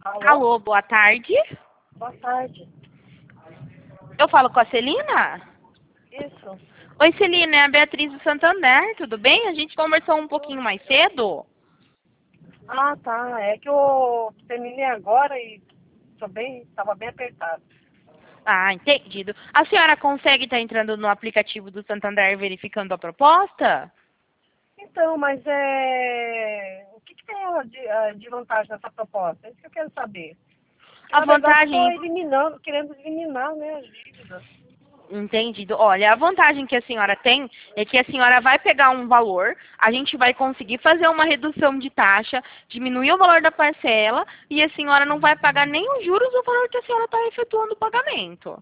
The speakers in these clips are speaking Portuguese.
Alô? Alô, boa tarde. Boa tarde. Eu falo com a Celina? Isso. Oi, Celina, é a Beatriz do Santander, tudo bem? A gente conversou um pouquinho mais cedo. Ah, tá. É que eu terminei agora e estava bem apertado. Ah, entendido. A senhora consegue estar entrando no aplicativo do Santander verificando a proposta? Então, mas o que tem de vantagem nessa proposta? É isso que eu quero saber. Porque, A na verdade, vantagem, querendo eliminar, né, as dívidas. entendido. Olha, a vantagem que a senhora tem é que a senhora vai pegar um valor, a gente vai conseguir fazer uma redução de taxa, diminuir o valor da parcela e a senhora não vai pagar nem os juros do valor que a senhora está efetuando o pagamento.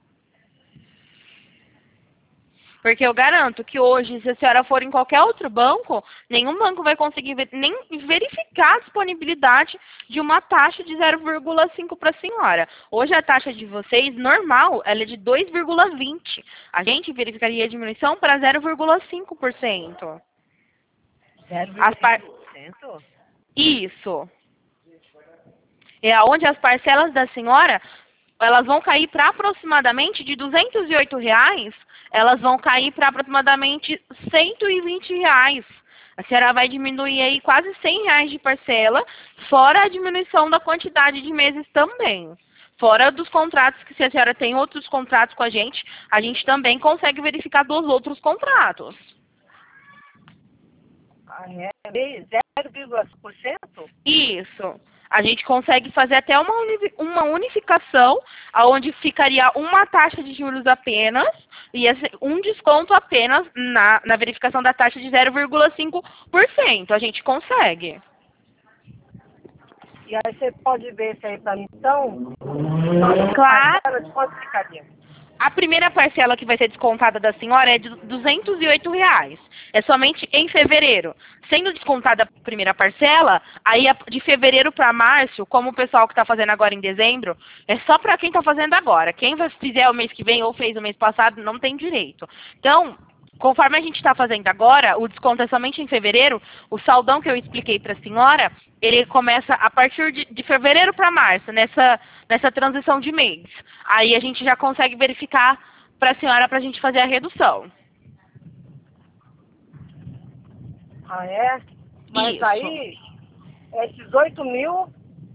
Porque eu garanto que hoje, se a senhora for em qualquer outro banco, nenhum banco vai conseguir nem verificar a disponibilidade de uma taxa de 0,5 para a senhora. Hoje a taxa de vocês, normal, ela é de 2,20. A gente verificaria a diminuição para 0,5%. 0,5%? Isso. É onde as parcelas da senhora, elas vão cair para aproximadamente de R$ 208, elas vão cair para aproximadamente R$ 120. A senhora vai diminuir aí quase R$ 100 de parcela, fora a diminuição da quantidade de meses também. Fora dos contratos, que se a senhora tem outros contratos com a gente também consegue verificar dos outros contratos. Ah, é? 0,5%? Isso. A gente consegue fazer até uma unificação, onde ficaria uma taxa de juros apenas e um desconto apenas na verificação da taxa de 0,5%. A gente consegue. E aí você pode ver isso aí para mim, então? Claro. Parcela de quanto ficaria? A primeira parcela que vai ser descontada da senhora é de R$ 208. É somente em fevereiro. Sendo descontada a primeira parcela, aí de fevereiro para março, como o pessoal que está fazendo agora em dezembro, é só para quem está fazendo agora. Quem fizer o mês que vem ou fez o mês passado não tem direito. Então, conforme a gente está fazendo agora, o desconto é somente em fevereiro. O saldão que eu expliquei para a senhora, ele começa a partir de fevereiro para março, nessa transição de mês. Aí a gente já consegue verificar para a senhora para a gente fazer a redução. Ah, é? Mas Isso. aí, esses 8 mil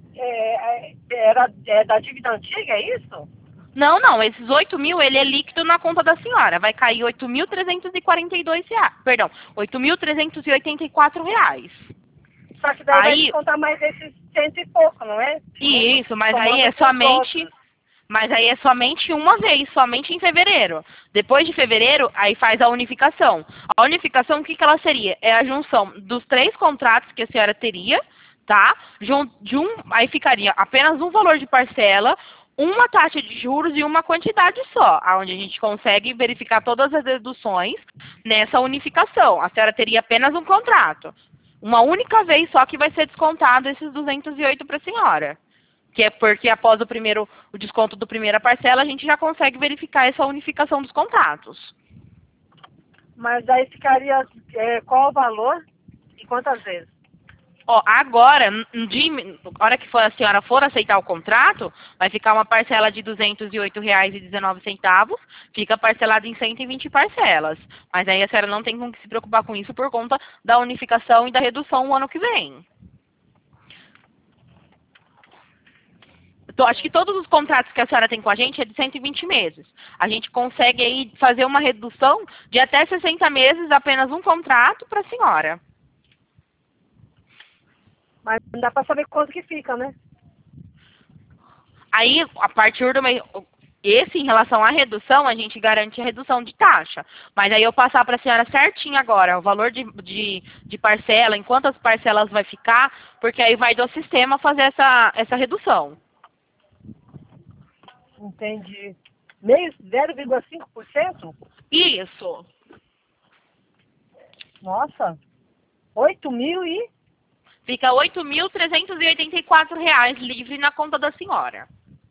é da dívida antiga, é isso? Não, não. Esses 8 mil, ele é líquido na conta da senhora. Vai cair 8.342 reais. Perdão, R$ 8.384. Só que daí vai Aí, descontar mais esses cento e pouco, não é? isso, mas aí Somando é com os somente... outros. Mas aí é somente uma vez, somente em fevereiro. Depois de fevereiro, aí faz a unificação. A unificação, o que ela seria? É a junção dos 3 contratos que a senhora teria, tá? Aí ficaria apenas um valor de parcela, uma taxa de juros e uma quantidade só, onde a gente consegue verificar todas as deduções nessa unificação. A senhora teria apenas um contrato. Uma única vez só que vai ser descontado esses 208 para a senhora. Que é porque após o desconto do primeira parcela, a gente já consegue verificar essa unificação dos contratos. Mas aí ficaria qual o valor e quantas vezes? Ó, agora, na hora que a senhora for aceitar o contrato, vai ficar uma parcela de R$ 208,19, fica parcelada em 120 parcelas. Mas aí a senhora não tem com que se preocupar com isso por conta da unificação e da redução no ano que vem. Acho que todos os contratos que a senhora tem com a gente é de 120 meses. A gente consegue aí fazer uma redução de até 60 meses, apenas um contrato para a senhora. Mas não dá para saber quanto que fica, né? Aí, a partir do mês... Esse, em relação à redução, a gente garante a redução de taxa. Mas aí eu passar para a senhora certinho agora, o valor de parcela, em quantas parcelas vai ficar, porque aí vai do sistema fazer essa redução. Entendi. Meio 0,5%? Isso. Nossa, 8 mil e... Fica R$ 8.384 livre na conta da senhora.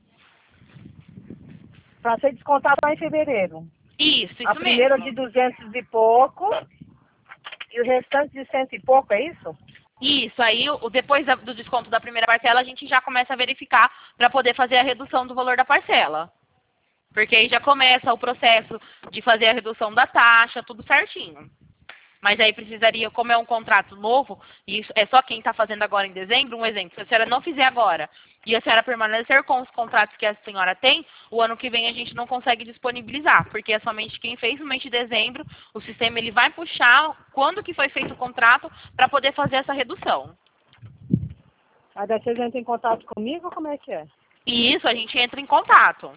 Para ser descontado lá em fevereiro. Isso A primeira mesmo. de 200 e pouco e o restante de 100 e pouco, é isso? Isso, aí depois do desconto da primeira parcela, a gente já começa a verificar para poder fazer a redução do valor da parcela. Porque aí já começa o processo de fazer a redução da taxa, tudo certinho. Mas aí precisaria, como é um contrato novo, e isso é só quem está fazendo agora em dezembro, um exemplo, se a senhora não fizer agora e a senhora permanecer com os contratos que a senhora tem, o ano que vem a gente não consegue disponibilizar, porque é somente quem fez no mês de dezembro, o sistema ele vai puxar quando que foi feito o contrato para poder fazer essa redução. Aí daí vocês entram em contato comigo ou como é que é? E isso a gente entra em contato.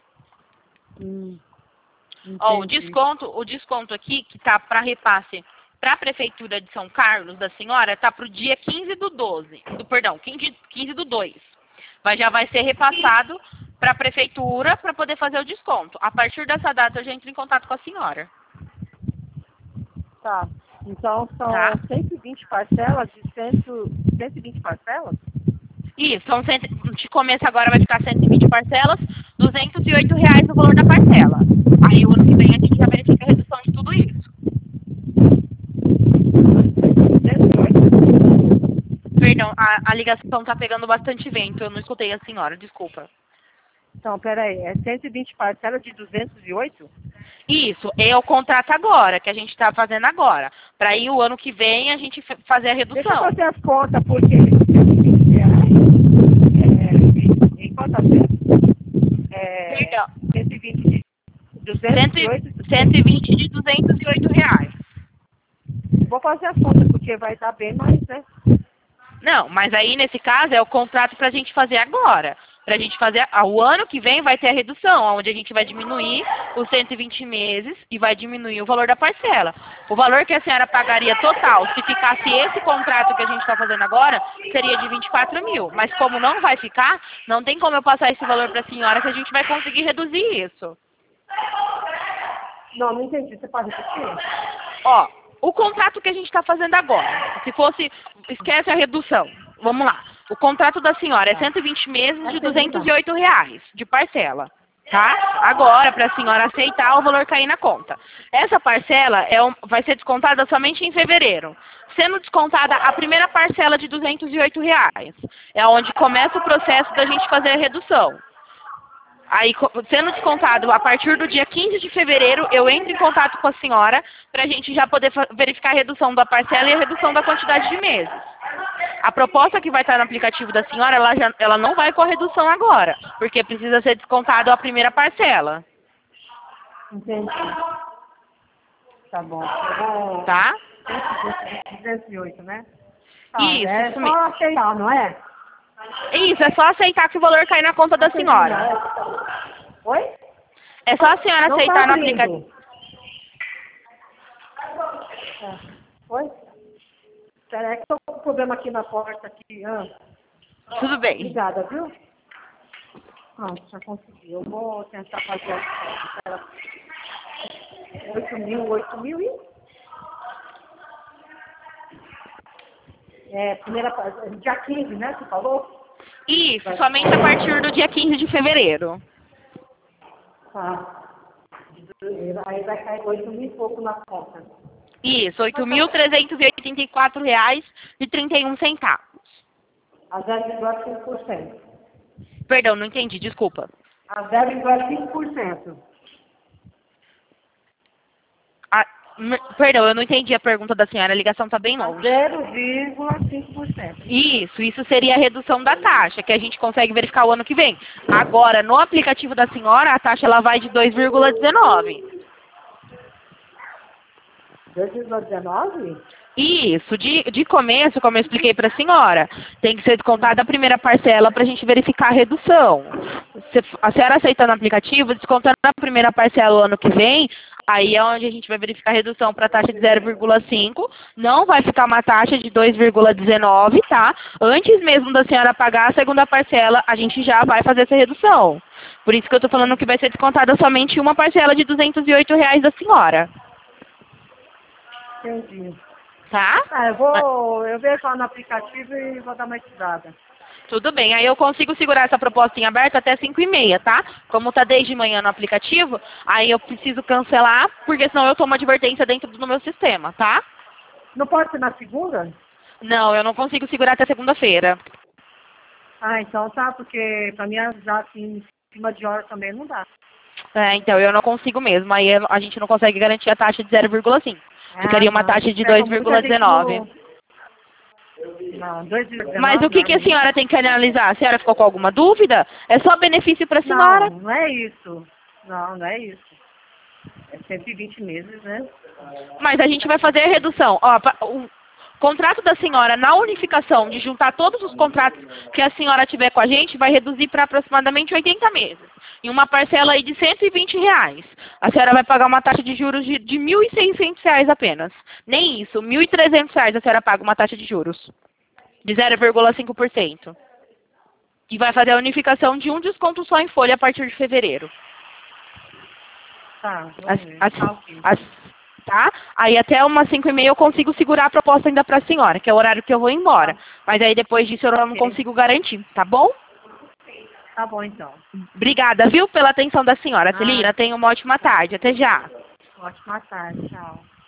Ó, o desconto aqui, que tá para repasse para a Prefeitura de São Carlos, da senhora, tá para o dia 15 do 12. Perdão, 15 do 2. Mas já vai ser repassado para a Prefeitura para poder fazer o desconto. A partir dessa data eu já entro em contato com a senhora. Tá. Então são Tá. 120 parcelas de 120 parcelas? Isso, de começo agora vai ficar 120 parcelas, R$208 o valor da parcela. Aí o ano que vem a gente já verifica a redução de tudo isso. 108? Perdão, a ligação tá pegando bastante vento, eu não escutei a senhora, desculpa. Então, peraí, é 120 parcelas de 208? Isso, é o contrato agora, que a gente está fazendo agora. Para aí o ano que vem a gente fazer a redução. Deixa eu fazer as contas, porque 120 reais em quantas vezes? Perdão. 120 de 208? 120 de R$208. Vou fazer as contas, porque vai dar bem mais, né? Não, mas aí nesse caso é o contrato para a gente fazer agora. Para a gente fazer, o ano que vem vai ter a redução, onde a gente vai diminuir os 120 meses e vai diminuir o valor da parcela. O valor que a senhora pagaria total, se ficasse esse contrato que a gente está fazendo agora, seria de 24 mil. Mas como não vai ficar, não tem como eu passar esse valor para a senhora que a gente vai conseguir reduzir isso. Não entendi. Você pode repetir? Ó, o contrato que a gente está fazendo agora, se fosse, esquece a redução, vamos lá. O contrato da senhora é 120 meses de R$208 de parcela, tá? Agora, para a senhora aceitar, o valor cair na conta. Essa parcela vai ser descontada somente em fevereiro. Sendo descontada a primeira parcela de R$208. É onde começa o processo da gente fazer a redução. Aí, sendo descontado a partir do dia 15 de fevereiro, eu entro em contato com a senhora para a gente já poder verificar a redução da parcela e a redução da quantidade de meses. A proposta que vai estar no aplicativo da senhora, ela não vai com a redução agora, porque precisa ser descontado a primeira parcela. Entendi. Tá bom. Eu vou... Tá? 208, né? Tá, Isso, é isso só mesmo. aceitar, não é? Isso, é só aceitar que o valor cai na conta da senhora. Oi? É só a senhora Não aceitar tá no abrindo. aplicativo. Oi? Espera aí que eu tô com um problema aqui na porta. Aqui. Tudo bem. Obrigada, viu? Pronto, já consegui. Eu vou tentar fazer as contas. 8 mil e... primeira, dia 15, né? Você falou? Isso, somente a partir do dia 15 de fevereiro. Tá. Aí vai cair 8 mil e pouco na conta. Isso, R$8.384,31. A 0,5%. Perdão, não entendi, desculpa. A 0,5%. Perdão, eu não entendi a pergunta da senhora, a ligação está bem A longe. 0,5%. Isso seria a redução da taxa, que a gente consegue verificar o ano que vem. Agora, no aplicativo da senhora, a taxa ela vai de 2,19. 2,19? Isso, de começo, como eu expliquei para a senhora, tem que ser descontada a primeira parcela para a gente verificar a redução. Se a senhora aceitando o aplicativo, descontando a primeira parcela o ano que vem, aí é onde a gente vai verificar a redução para a taxa de 0,5, não vai ficar uma taxa de 2,19, tá? Antes mesmo da senhora pagar a segunda parcela, a gente já vai fazer essa redução. Por isso que eu estou falando que vai ser descontada somente uma parcela de R$208 da senhora. Entendi. Tá? Eu vejo lá no aplicativo e vou dar uma estudada. Tudo bem, aí eu consigo segurar essa proposta em aberto até 5h30, tá? Como tá desde manhã no aplicativo, aí eu preciso cancelar, porque senão eu tomo advertência dentro do meu sistema, tá? Não pode ser na segunda? Não, eu não consigo segurar até segunda-feira. Ah, então tá, porque pra mim já assim, em cima de hora também não dá. Então eu não consigo mesmo. Aí a gente não consegue garantir a taxa de 0,5. Ah, Ficaria uma não, taxa gente de pega muita gente 2,19. Não, 2,19 Mas o que a não. senhora tem que analisar? A senhora ficou com alguma dúvida? É só benefício para a senhora. Não, não é isso. Não, não é isso. É 120 meses, né? Mas a gente vai fazer a redução. Ó, o contrato da senhora na unificação, de juntar todos os contratos que a senhora tiver com a gente, vai reduzir para aproximadamente 80 meses. Em uma parcela aí de R$ 120. A senhora vai pagar uma taxa de juros de R$ 1.600 apenas. Nem isso, R$ 1.300 a senhora paga uma taxa de juros de 0,5%. E vai fazer a unificação de um desconto só em folha a partir de fevereiro. Tá, vamos ver. Tá, ok. Tá? Aí até umas 5h30 eu consigo segurar a proposta ainda pra senhora, que é o horário que eu vou embora. Mas aí depois disso eu não consigo garantir, tá bom? Tá bom, então. Obrigada, viu, pela atenção da senhora. Ah, Celina, tenha uma ótima tarde. Até já. ótima tarde, tchau.